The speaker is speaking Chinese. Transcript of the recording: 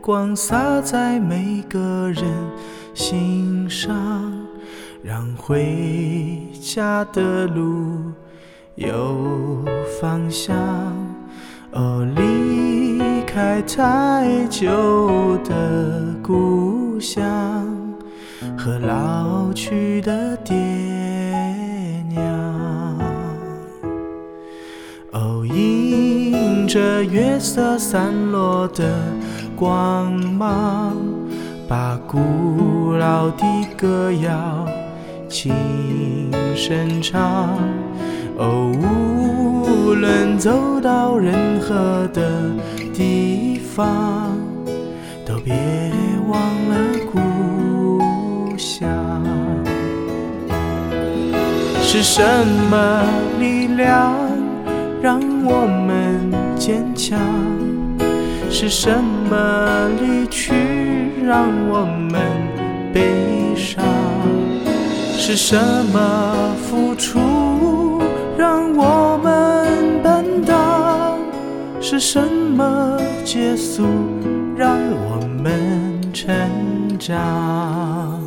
光洒在每个人心上，让回家的路有方向。离开太久的故乡和老去的爹娘，迎着月色散落的光芒，把古老的歌谣轻声唱。无论走到任何的地方，都别忘了故乡。是什么力量让我们坚强？是什么离去让我们悲伤？是什么付出让我们奔荡？是什么结束让我们成长？